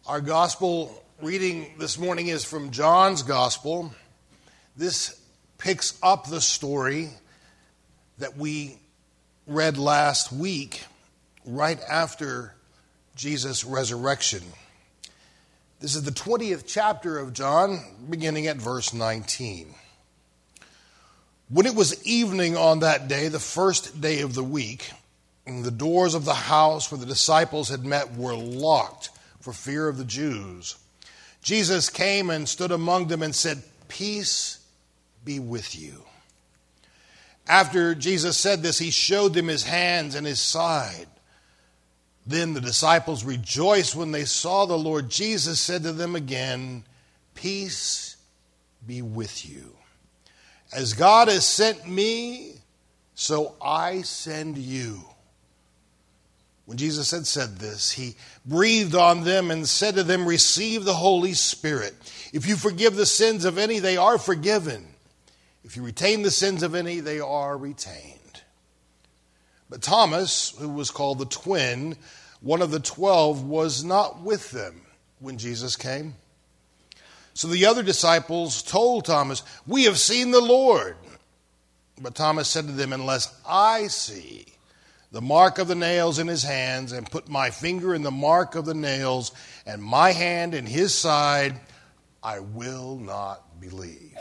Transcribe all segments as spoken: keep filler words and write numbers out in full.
Our gospel reading this morning is from John's gospel. This picks up the story that we read last week, right after Jesus' resurrection. This is the twentieth chapter of John, beginning at verse nineteen. When it was evening on that day, the first day of the week, and the doors of the house where the disciples had met were locked for fear of the Jews, Jesus came and stood among them and said, "Peace be with you." After Jesus said this, he showed them his hands and his side. Then the disciples rejoiced when they saw the Lord. Jesus said to them again, "Peace be with you. As God has sent me, so I send you." When Jesus had said this, he breathed on them and said to them, "Receive the Holy Spirit. If you forgive the sins of any, they are forgiven. If you retain the sins of any, they are retained." But Thomas, who was called the twin, one of the twelve, was not with them when Jesus came. So the other disciples told Thomas, "We have seen the Lord." But Thomas said to them, "Unless I see the mark of the nails in his hands, and put my finger in the mark of the nails, and my hand in his side, I will not believe."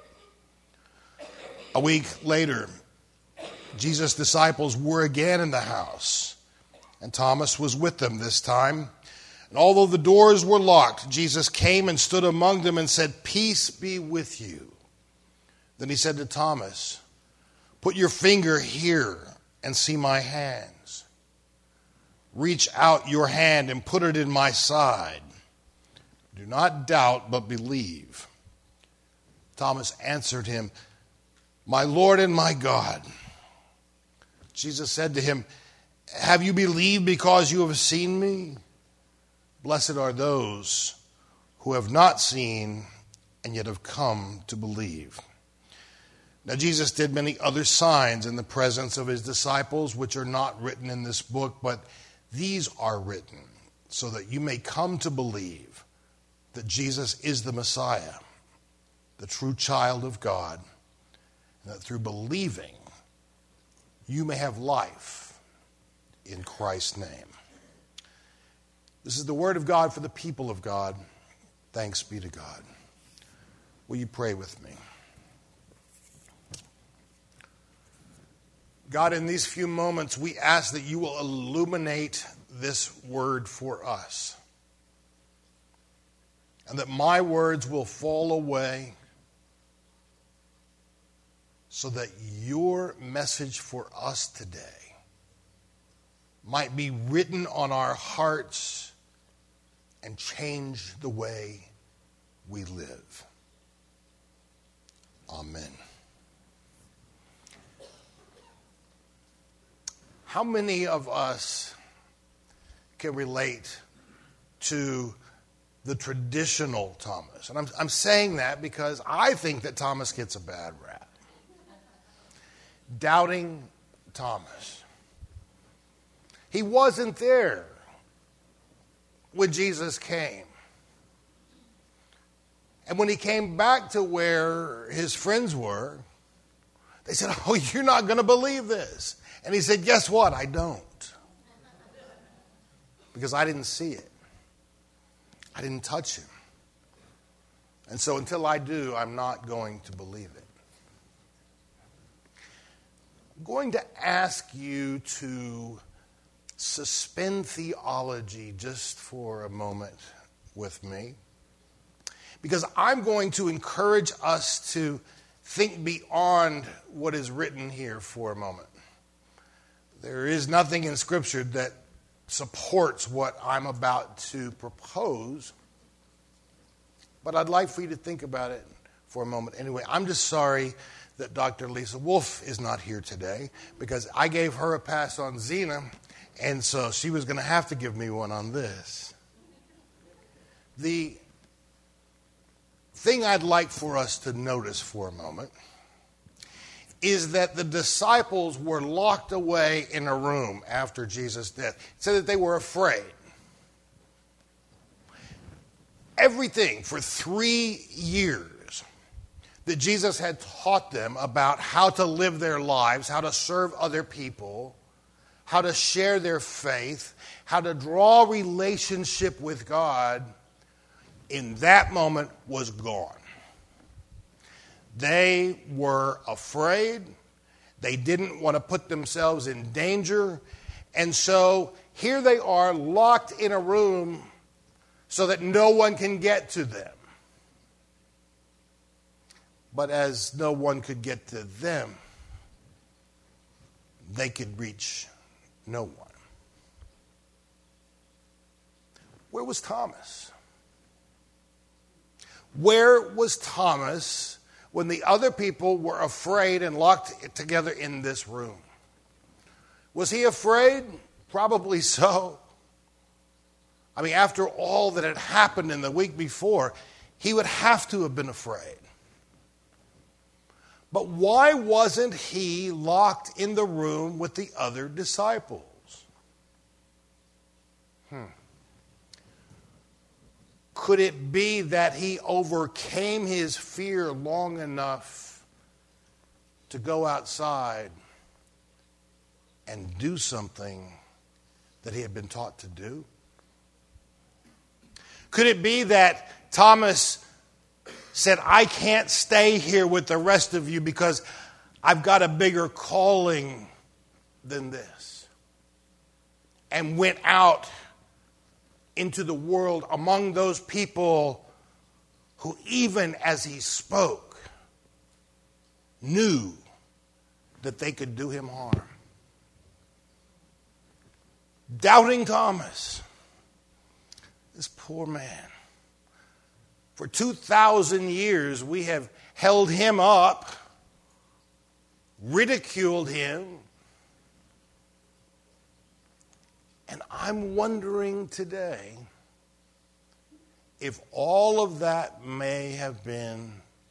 A week later, Jesus' disciples were again in the house, and Thomas was with them this time. And although the doors were locked, Jesus came and stood among them and said, "Peace be with you." Then he said to Thomas, "Put your finger here and see my hands. Reach out your hand and put it in my side. Do not doubt, but believe." Thomas answered him, "My Lord and my God." Jesus said to him, "Have you believed because you have seen me? Blessed are those who have not seen and yet have come to believe." Now Jesus did many other signs in the presence of his disciples, which are not written in this book, but these are written so that you may come to believe that Jesus is the Messiah, the true child of God, and that through believing you may have life in Christ's name. This is the word of God for the people of God. Thanks be to God. Will you pray with me? God, in these few moments, we ask that you will illuminate this word for us, and that my words will fall away so that your message for us today might be written on our hearts and change the way we live. Amen. How many of us can relate to the traditional Thomas? And I'm, I'm saying that because I think that Thomas gets a bad rap. Doubting Thomas. He wasn't there when Jesus came. And when he came back to where his friends were, they said, "Oh, you're not going to believe this." And he said, "Guess what? I don't. Because I didn't see it. I didn't touch him. And so until I do, I'm not going to believe it." I'm going to ask you to suspend theology just for a moment with me, because I'm going to encourage us to think beyond what is written here for a moment. There is nothing in Scripture that supports what I'm about to propose, but I'd like for you to think about it for a moment. Anyway, I'm just sorry that Doctor Lisa Wolf is not here today, because I gave her a pass on Xena, and so she was going to have to give me one on this. The thing I'd like for us to notice for a moment is that the disciples were locked away in a room after Jesus' death. It said that they were afraid. everything for three years that Jesus had taught them about how to live their lives, how to serve other people, how to share their faith, how to draw relationship with God, in that moment was gone. They were afraid. They didn't want to put themselves in danger. And so here they are locked in a room so that no one can get to them. But as no one could get to them, they could reach no one. Where was Thomas? Where was Thomas when the other people were afraid and locked together in this room? Was he afraid? Probably so. I mean, after all that had happened in the week before, he would have to have been afraid. But why wasn't he locked in the room with the other disciples? Hmm. Could it be that he overcame his fear long enough to go outside and do something that he had been taught to do? Could it be that Thomas said, I can't stay here with the rest of you because I've got a bigger calling than this, and went out into the world among those people who, even as he spoke, knew that they could do him harm? Doubting Thomas, this poor man. For two thousand years, we have held him up, ridiculed him. And I'm wondering today if all of that may have been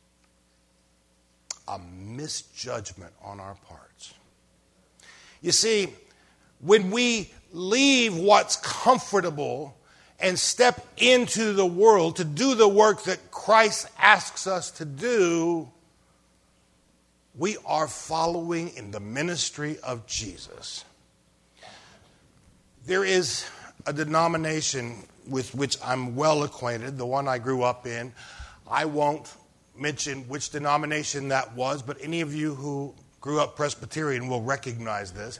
a misjudgment on our parts. You see, when we leave what's comfortable and step into the world to do the work that Christ asks us to do, we are following in the ministry of Jesus. There is a denomination with which I'm well acquainted, the one I grew up in. I won't mention which denomination that was, but any of you who grew up Presbyterian will recognize this.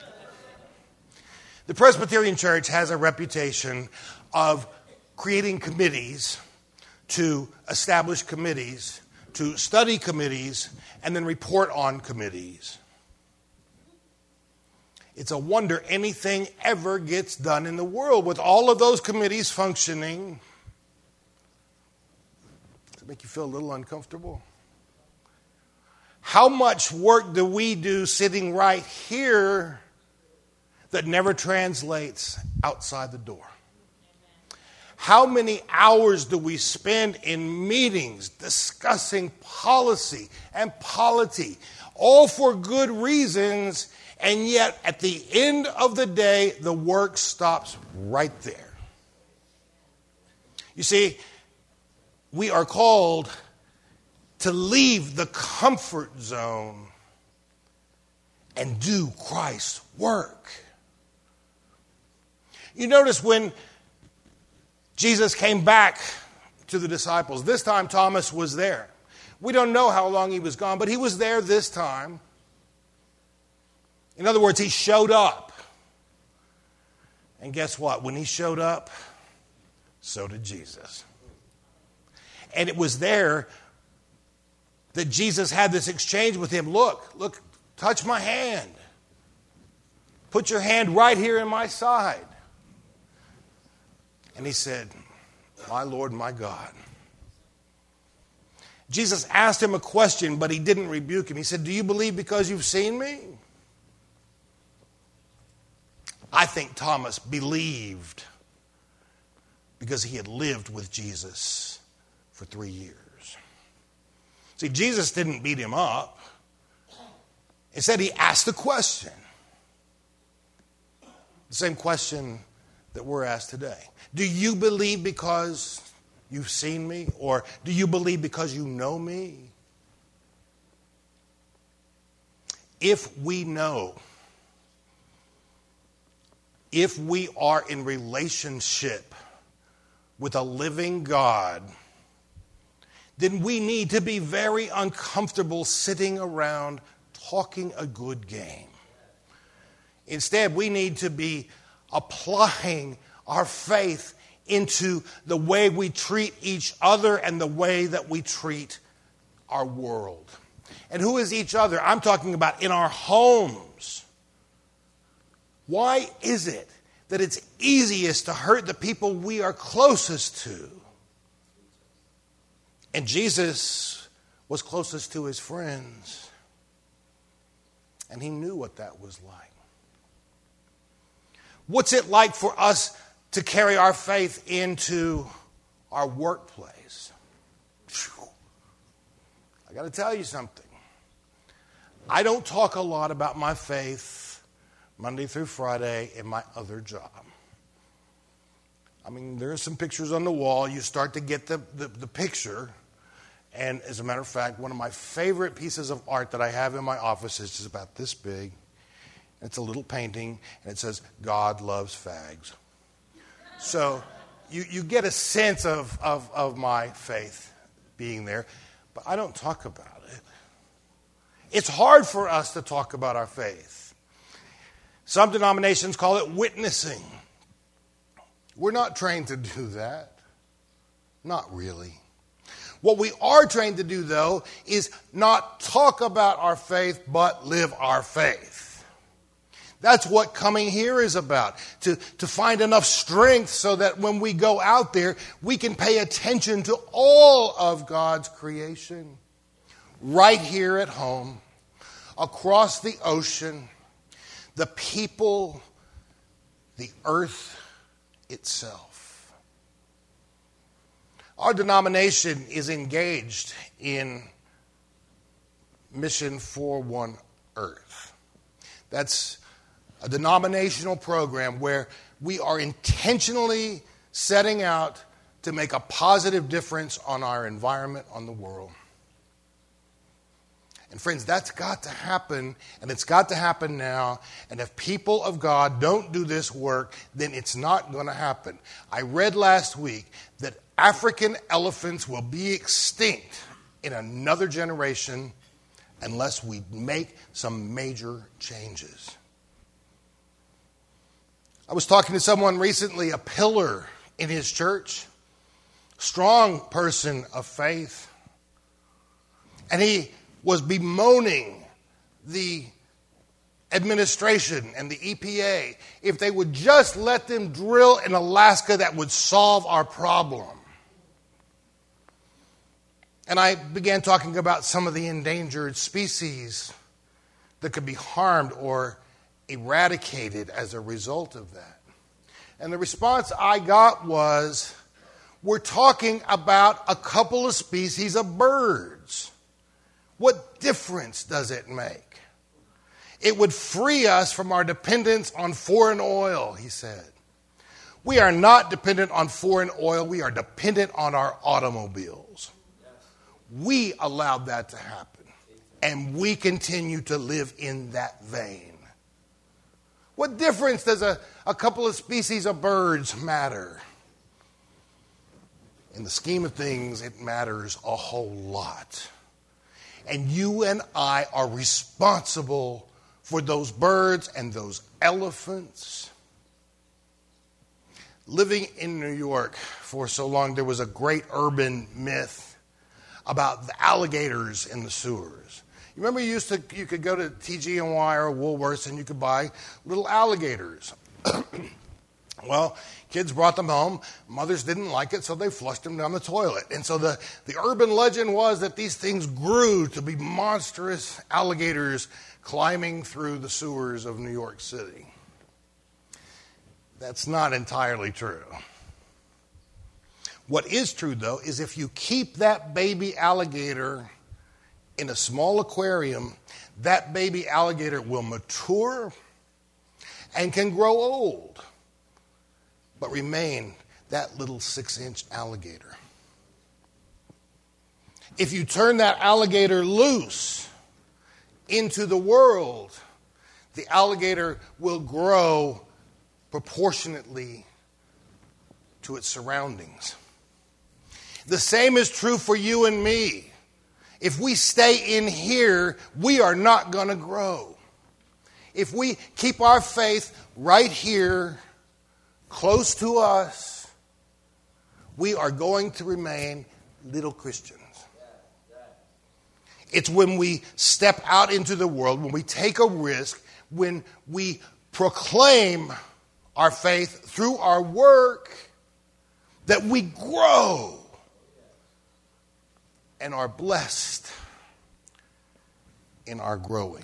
The Presbyterian Church has a reputation of creating committees, to establish committees, to study committees, and then report on committees. It's a wonder anything ever gets done in the world with all of those committees functioning. Does it make you feel a little uncomfortable? How much work do we do sitting right here that never translates outside the door? How many hours do we spend in meetings discussing policy and polity, all for good reasons, and yet at the end of the day, the work stops right there? You see, we are called to leave the comfort zone and do Christ's work. You notice when Jesus came back to the disciples, this time Thomas was there. We don't know how long he was gone, but he was there this time. In other words, he showed up. And guess what? When he showed up, so did Jesus. And it was there that Jesus had this exchange with him. Look, look, touch my hand. Put your hand right here in my side. And he said, my Lord, my God. Jesus asked him a question, but he didn't rebuke him. He said, do you believe because you've seen me? I think Thomas believed because he had lived with Jesus for three years. See, Jesus didn't beat him up. Instead, he asked a question. The same question that we're asked today. Do you believe because you've seen me? Or do you believe because you know me? If we know, if we are in relationship with a living God, then we need to be very uncomfortable sitting around talking a good game. Instead, we need to be applying our faith into the way we treat each other and the way that we treat our world. And who is each other? I'm talking about in our homes. Why is it that it's easiest to hurt the people we are closest to? And Jesus was closest to his friends. And he knew what that was like. What's it like for us to carry our faith into our workplace? I got to tell you something. I don't talk a lot about my faith Monday through Friday in my other job. I mean, there are some pictures on the wall. You start to get the, the, the picture. And as a matter of fact, one of my favorite pieces of art that I have in my office is just about this big. It's a little painting, and it says, God loves fags. So you, you get a sense of, of, of my faith being there, but I don't talk about it. It's hard for us to talk about our faith. Some denominations call it witnessing. We're not trained to do that. Not really. What we are trained to do, though, is not talk about our faith, but live our faith. That's what coming here is about, to, to find enough strength so that when we go out there, we can pay attention to all of God's creation. Right here at home, across the ocean, the people, the earth itself. Our denomination is engaged in Mission for One Earth. That's a denominational program where we are intentionally setting out to make a positive difference on our environment, on the world. And friends, that's got to happen, and it's got to happen now. And if people of God don't do this work, then it's not going to happen. I read last week that African elephants will be extinct in another generation unless we make some major changes. I was talking to someone recently, a pillar in his church, strong person of faith, and he was bemoaning the administration and the E P A. If they would just let them drill in Alaska, that would solve our problem. And I began talking about some of the endangered species that could be harmed or eradicated as a result of that. And the response I got was, we're talking about a couple of species of birds. What difference does it make? It would free us from our dependence on foreign oil, he said. We are not dependent on foreign oil. We are dependent on our automobiles. We allowed that to happen. And we continue to live in that vein. What difference does a, a couple of species of birds matter? In the scheme of things, it matters a whole lot. And you and I are responsible for those birds and those elephants. Living in New York for so long, there was a great urban myth about the alligators in the sewers. You remember you used to you could go to T G N Y or Woolworths and you could buy little alligators. Well, kids brought them home. Mothers didn't like it, so they flushed them down the toilet. And so the, the urban legend was that these things grew to be monstrous alligators climbing through the sewers of New York City. That's not entirely true. What is true, though, is if you keep that baby alligator in a small aquarium, that baby alligator will mature and can grow old, but remain that little six-inch alligator. if you turn that alligator loose into the world, the alligator will grow proportionately to its surroundings. The same is true for you and me. If we stay in here, we are not going to grow. If we keep our faith right here, close to us, we are going to remain little Christians. It's when we step out into the world, when we take a risk, when we proclaim our faith through our work, that we grow and are blessed in our growing.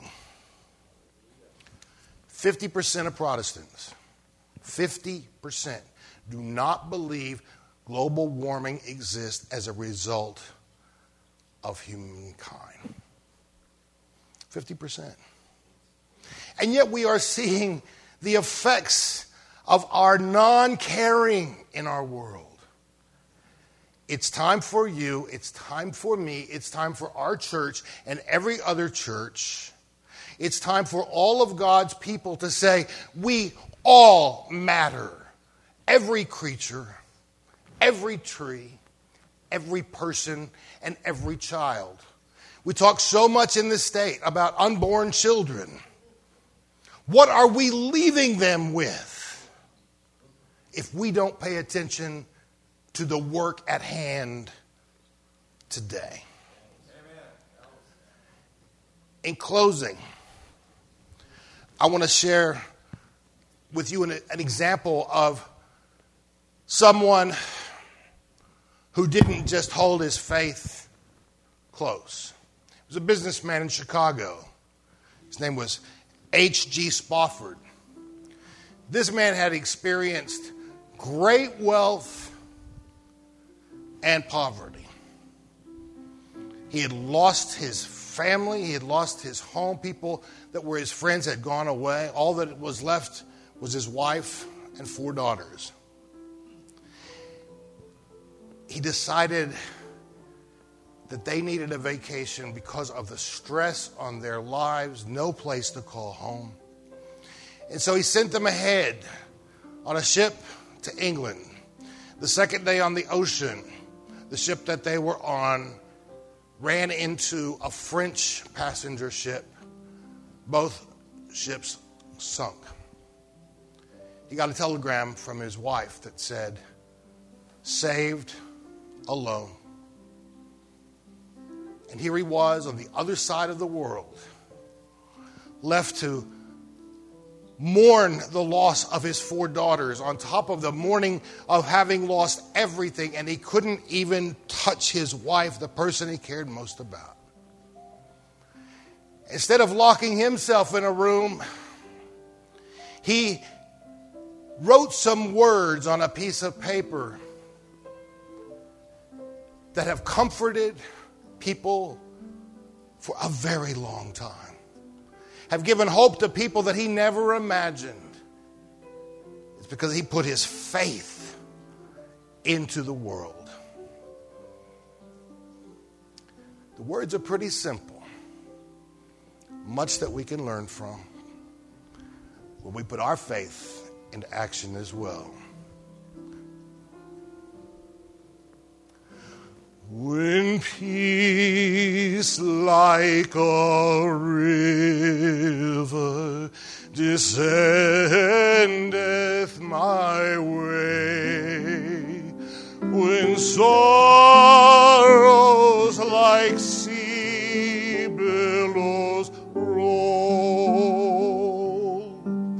fifty percent of Protestants, fifty percent, do not believe global warming exists as a result of humankind. fifty percent. And yet we are seeing the effects of our non-caring in our world. It's time for you, it's time for me, it's time for our church and every other church. It's time for all of God's people to say, we all matter. Every creature, every tree, every person, and every child. We talk so much in this state about unborn children. What are we leaving them with if we don't pay attention to the work at hand today? In closing, I want to share with you an, an example of someone who didn't just hold his faith close. He was a businessman in Chicago. His name was H G Spofford. This man had experienced great wealth and poverty. He had lost his family. He had lost his home. People that were his friends had gone away. All that was left was his wife and four daughters. He decided that they needed a vacation because of the stress on their lives, no place to call home. And so he sent them ahead on a ship to England. The second day on the ocean, the ship that they were on ran into a French passenger ship. Both ships sunk. He got a telegram from his wife that said, saved, alone. And here he was on the other side of the world, left to mourn the loss of his four daughters on top of the mourning of having lost everything, and he couldn't even touch his wife, the person he cared most about. Instead of locking himself in a room, he wrote some words on a piece of paper that have comforted people for a very long time, have given hope to people that he never imagined. It's because he put his faith into the world. The words are pretty simple, much that we can learn from when we put our faith into action as well. When peace like a river descendeth my way, when sorrows like sea billows roll,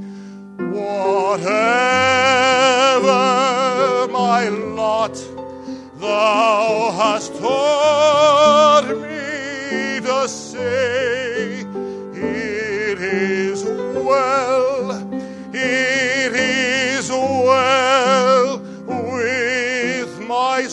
whatever my lot, Thou hast taught me to say, it is well, it is well with my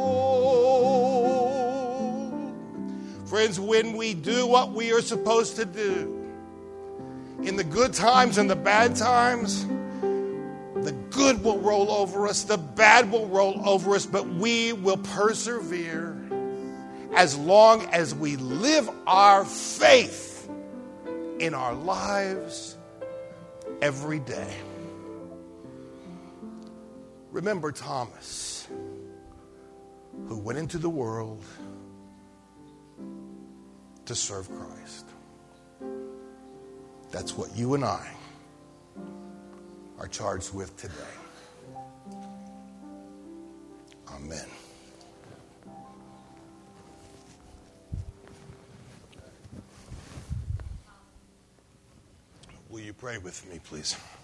soul. Friends, when we do what we are supposed to do, in the good times and the bad times, the good will roll over us, the bad will roll over us, but we will persevere as long as we live our faith in our lives every day. Remember Thomas, who went into the world to serve Christ. That's what you and I are charged with today. Amen. Will you pray with me, please?